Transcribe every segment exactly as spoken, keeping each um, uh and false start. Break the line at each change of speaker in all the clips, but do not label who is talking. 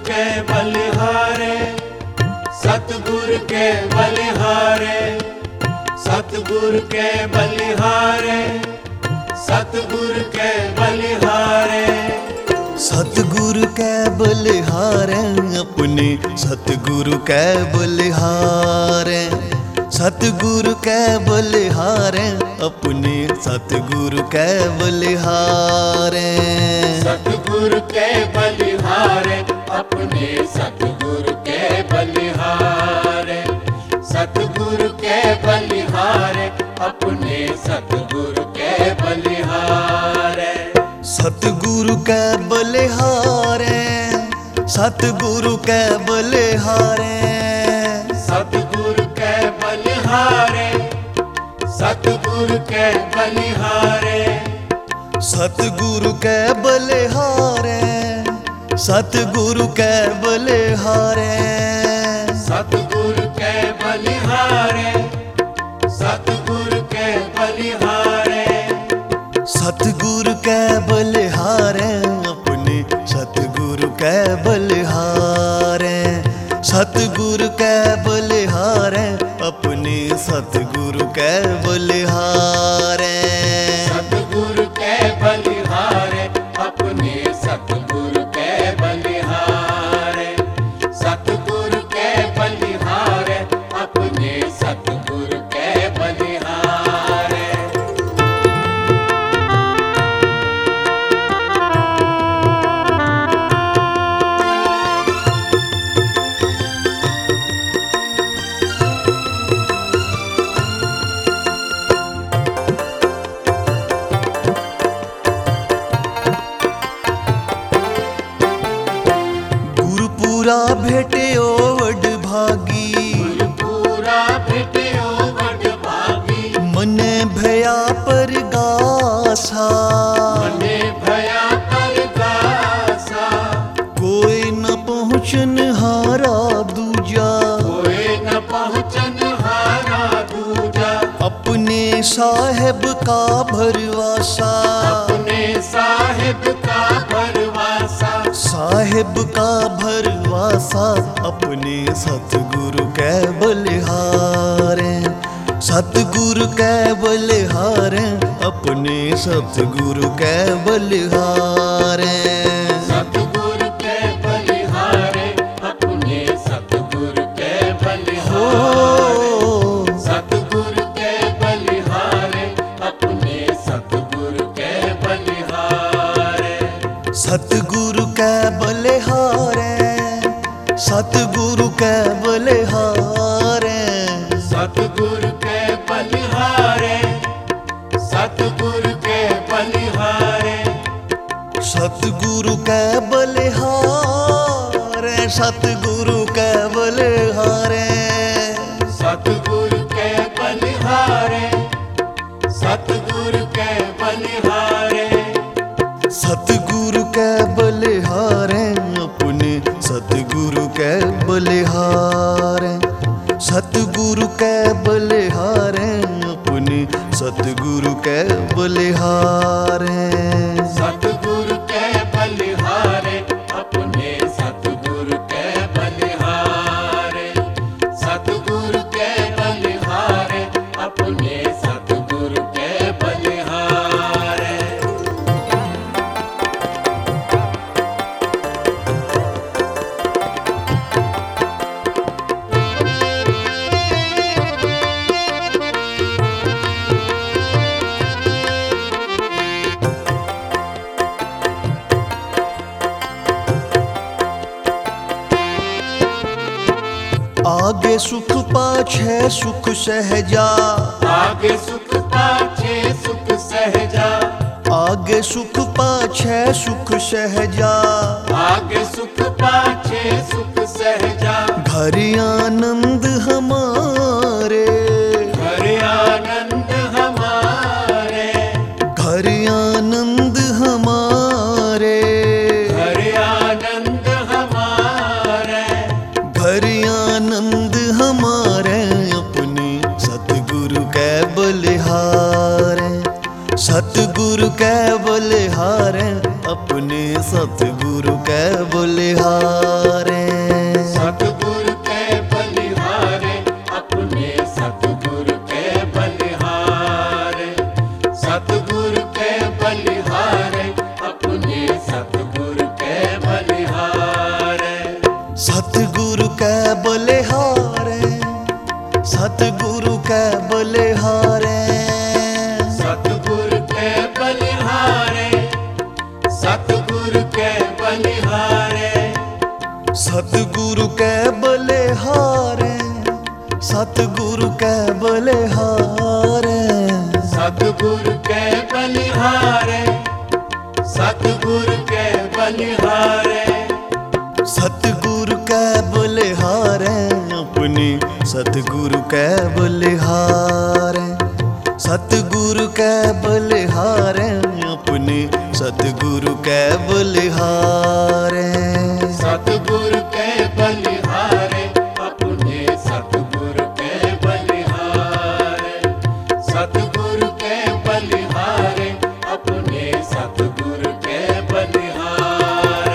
के बलिहारे, सतगुरु के बलिहारे, सतगुरु के बलिहारे, सतगुरु के बलिहारे।
सतगुरु के बलिहारे अपने सतगुरु के बलिहारे, सतगुरु के बलिहारे अपने सतगुरु के बलिहारे।
सतगुरु के बलिहारे अपने सतगुरु के बलिहारे, सतगुरु के बलिहारे अपने सतगुरु के बलिहारे।
सतगुरु के बलिहारे, सतगुरु के बलिहारे,
सतगुरु के बलिहारे, सतगुरु के बलिहारे,
सतगुरु के बलिहारे, सतगुरु के बलिहारे,
सतगुरु के बलिहारे, सतगुरु के बलिहारे।
सतगुरु के बलिहारे अपने सतगुरु के बलिहारे, सतगुरु के बलिहारे अपने सतगुरु के बलिहारे।
सतगुरु के बलिहारे अपने सतगुरु के बलिहारे, सतगुरु के बलिहारे अपने सतगुरु के बलिहारे।
गुरुपुरा भेटे ओ वड भागी,
गुरुपुरा भेटे ओ वड भागी,
मने भया पर गासा,
मने भया पर गासा।
कोई न पहुँचन हारा दूजा,
कोई न पहुँचन हारा दूजा,
अपने साहेब का भरवासा,
अपने साहिब का भरवासा।
साहेब का भरवासा अपने सतगुरु के बलिहारे, सतगुरु के बलिहारे अपने सतगुरु के बलिहारे।
सतगुरु के बलिहारे अपने सतगुरु के बलिहारे, सतगुरु के बलिहारे अपने सतगुरु के बलिहारे।
सतगुरु के बलिहारे, सतगुरु के बलिहारे,
सतगुरु के बलिहारे, सतगुरु के बलिहारे,
सतगुरु के बलिहारे, सतगुरु के बलिहारे,
सतगुरु के बलिहारे, सतगुरु के बलिहारे।
सतगुरु के बलिहारे अपने सतगुरु के बलिहारे, सतगुरु के बलिहारे अपने सतगुरु के बलिहारे।
सतगुरु के बलिहारे अपने सतगुरु के बलिहारे, सतगुरु के बलिहारे अपने सतगुरु के बलिहारे।
आगे सुख पाछे सुख सहजा,
आगे सुख पाछे सुख सहजा,
आगे सुख पाछे सुख सहजा,
आगे सुख पाछे सुख सहजा।
घर आनंद हमारे,
घर आनंद हमारे,
घर आनंद हमारे,
घर आनंद हमारे,
घर आनंद हमारे अपने सतगुरु के बलिहारे, सतगुरु के बलिहारे अपने सतगुरु के बलिहारे।
सतगुरु के बलिहारे, सतगुरु के बलिहारे,
सतगुरु कै बलिहारे अपने सतगुरु कै बलिहारे, सतगुरु कै बलिहारे अपने सतगुरु कै बलिहारे,
सतगुरु के बलिहारे, अपने सतगुरु के बलिहारे, सतगुरु के बलिहारे, अपने सतगुरु के बलिहारे।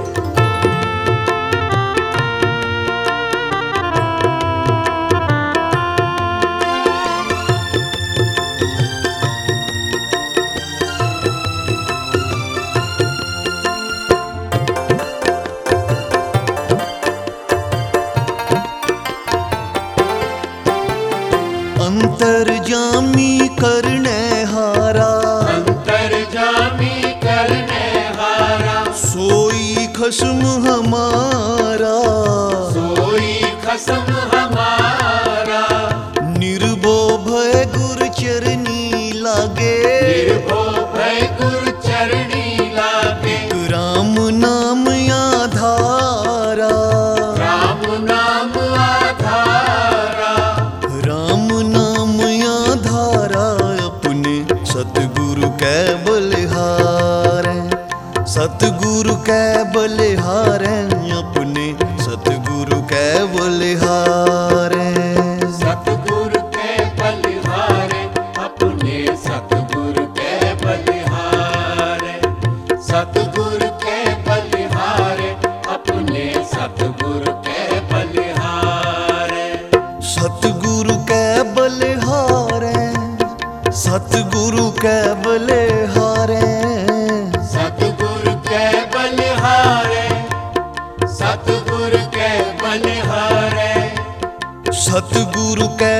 अंतर्जामी करने हारा,
अंतर्जामी करने हारा,
सोई खस्म हमारा,
सोई खसम हमारा,
निर्भो भय गुरु चरनी लागे,
निर्भो भय गुरु चरणी लागे,
राम नाम आधारा,
राम नाम आधारा,
राम नाम आधारा अपने सतगुरु कै बलिहारे, सतगुरु कै बलिहारे अपने सतगुरु कै बलिहारे,
सतगुरु के बलिहारे, अपने सतगुरु के बलिहारे, सतगुरु के बलिहारे, अपने सतगुरु के बलिहारे,
सतगुरु कै बलिहारे, सतगुरु कै बलिहारे,
सतगुरु के बलिहारे, सतगुरु के बलिहारे,
सतगुरु कै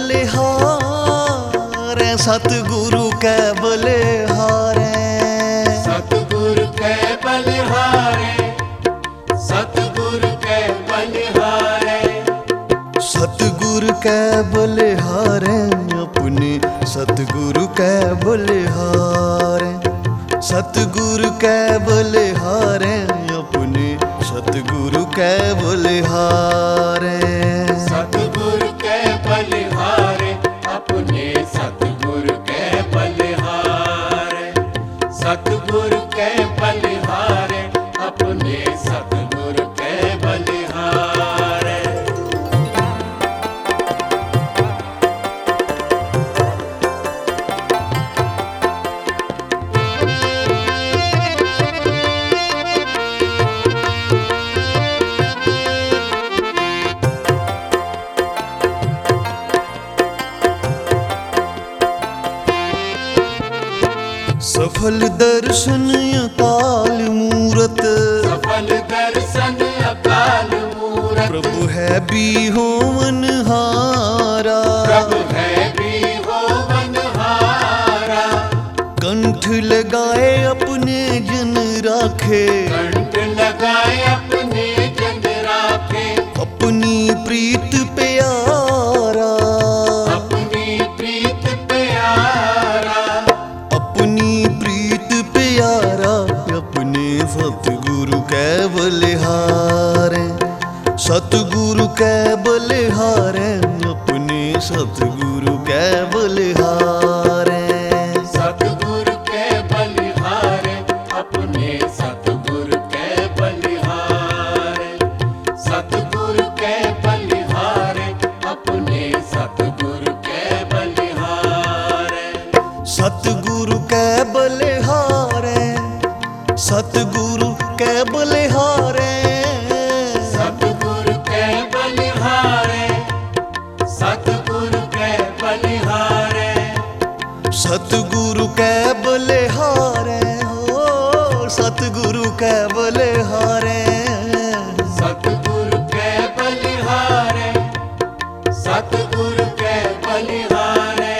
बलिहारे, सतगुरु कै बलिहारे,
सतगुरु के बलिहारे, सतगुरु के बलिहारे,
सतगुरु कै बलिहारे अपने सतगुरु कै बलिहारे, सतगुरु कै बलिहारे अपने सतगुरु कै बलिहारे,
सतगुरु के बलिहारे, अपने सतगुरु के बलिहारे, सतगुरु के बलिहारे, अपने सतगुरु के बलिहारे।
सफल दर्शन अकाल मूरत,
सफल दर्शन अकाल मूरत,
प्रभु है भी होवनहारा,
प्रभु है भी होवनहारा,
कंठ लगाए अपने जन राखे,
कंठ लगाए अपने जन राखे,
अपनी प्रीत प्यारा,
अपनी प्रीत प्यारा,
अपनी प्रीत प्यारा अपने सतगुरु कै बलिहारे, सतगुरु कै बलिहारे अपने सतगुरु कै बलिहारे,
सतगुरु के बलिहारे, अपने सतगुरु के बलिहारे, सतगुरु के बलिहारे, अपने सतगुरु के बलिहारे,
सतगुरु कै बलिहारे, सतगुरु कै बलिहारे,
सतगुरु के बलिहारे, सतगुरु के बलिहारे,
सतगुरु कै बलिहारे, हो सतगुरु कै बलिहारे,
सतगुरु के बलिहारे, सतगुरु के बलिहारे,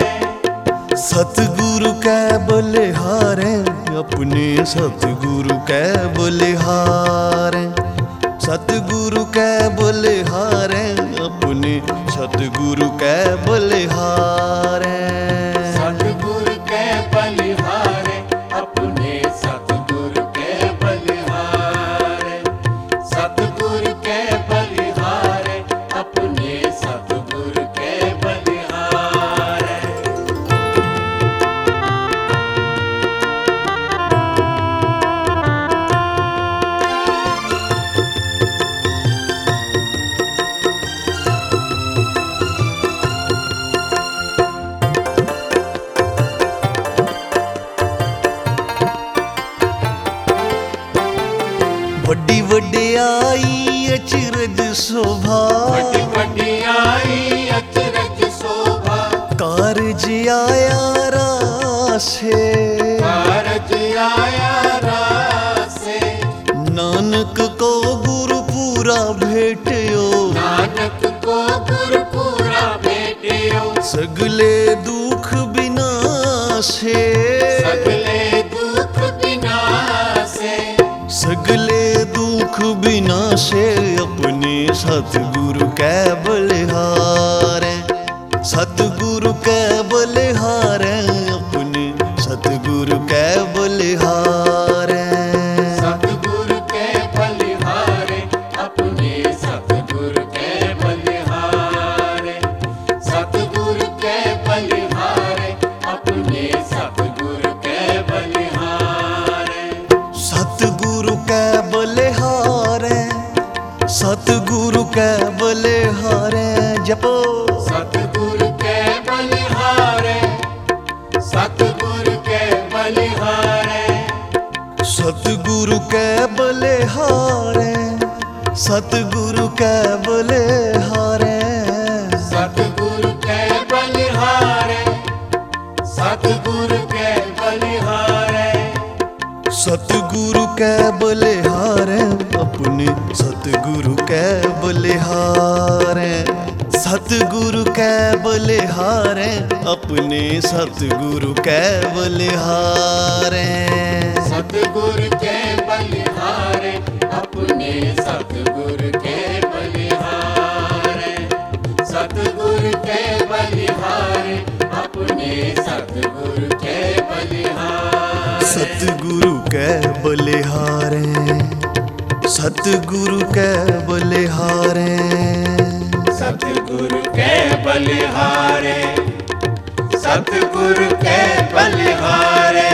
सतगुरु कै बलिहारे अपने सतगुरु कै बलिहारे, सतगुरु कै बलिहारे अपने सतगुरु कै बलिहारे,
सतगुरु के बलिहारे अपने सतगुरु के बलिहारे सतगुरु के बलिहारे अपने सतगुरु के बलिहारे
ਵੱਡੀ ਵਡਿਆਈ ਅਚਰਜ ਸ਼ੋਭਾ
ਵੱਡੀ ਵਡਿਆਈ ਅਚਰਜ ਸ਼ੋਭਾ
ਕਾਰਜ ਆਇਆ ਰਾਸੇ
ਕਾਰਜ ਆਇਆ ਰਾਸੇ
ਨਾਨਕ ਕੋ ਗੁਰੂ ਪੂਰਾ ਭੇਟਿਓ
ਨਾਨਕ ਕੋ ਗੁਰ ਪੂਰਾ ਭੇਟਿਓ
ਸਗਲੇ ਦੁਖ ਬਿਨਾਸੇ
ਸਗਲੇ ਦੁਖ ਬਿਨਾਸੇ
सगले दुख बिनाशे अपने सतगुरु कै बलिहारे सतगुरु कै बलिहारे अपने सतगुरु कै बलिहारे
सतगुरु के बलिहारे अपने सतगुरु के बलिहारे सतगुरु के बलिहारे अपने सतगुरु के बलिहारे
सतगुरु कै बलिहारे सतगुरु कै बलिहारे जपो
सतगुरु के बलिहारे सतगुरु के बलिहारे
सतगुरु कै बलिहारे सतगुरु कै बलिहारे
सतगुरु के बलिहारे सतगुरु के बलिहारे
सतगुरु कै बलिहारे अपने सतगुरु कै बलिहारे सतगुरु कै बलिहारे अपने सतगुरु कै बलिहारे
सतगुरु के बलिहारे अपने सतगुरु के बलिहारे सतगुरु के बलिहारे अपने सतगुरु के बलिहारे
सतगुरु कै बलिहारे सतगुरु कै बलिहारे
सतगुरु के बलिहारे सतगुरु के बलिहारे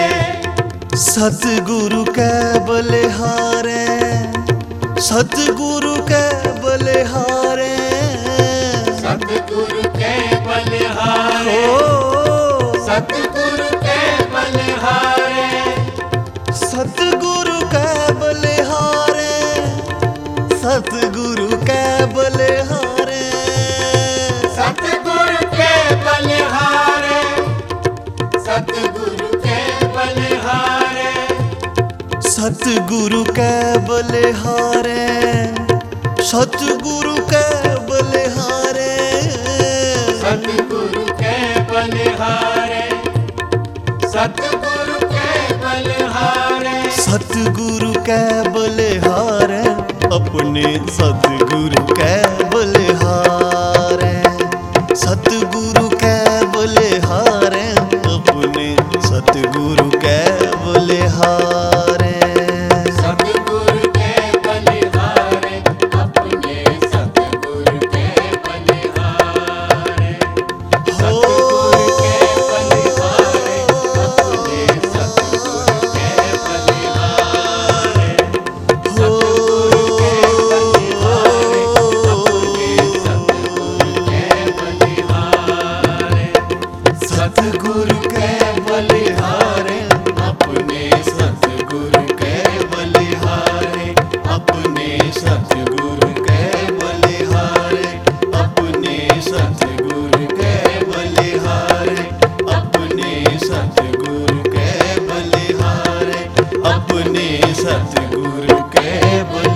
सतगुरु कै बलिहारे सतगुरु कै बलिहारे
सतगुरु के बलिहारे
ओ
सतगुरु के बलिहारे
सतगुरु कै बलिहारे सतगुरु कै बलिहारे
सतगुरु के बलिहारे सतगुरु के बलिहारे
सतगुरु कै बलिहारे सतगुरु कै बलिहारे
सतगुरु के बलिहारे सतगुरु के बलिहारे
सतगुरु कै बलिहारे अपने सतगुरु कै बलिहारे सतगुरु कै बलिहारे अपने सतगुरु कै बलिहारे
सतगुरु के बलिहारे अपने सतगुरु के बलिहारे सतगुरु के बलिहारे अपने सतगुरु के बलिहारे सतगुरु के बलिहारे अपने सतगुरु के बलिहारे सतगुरु के बलिहारे अपने सतगुरु के बलिहारे अपने सतगुरु के बलिहारे अपने सतगुरु के बलिहारे अपने सतगुरु के बलिहारे अपने सतगुरु के बलिहारे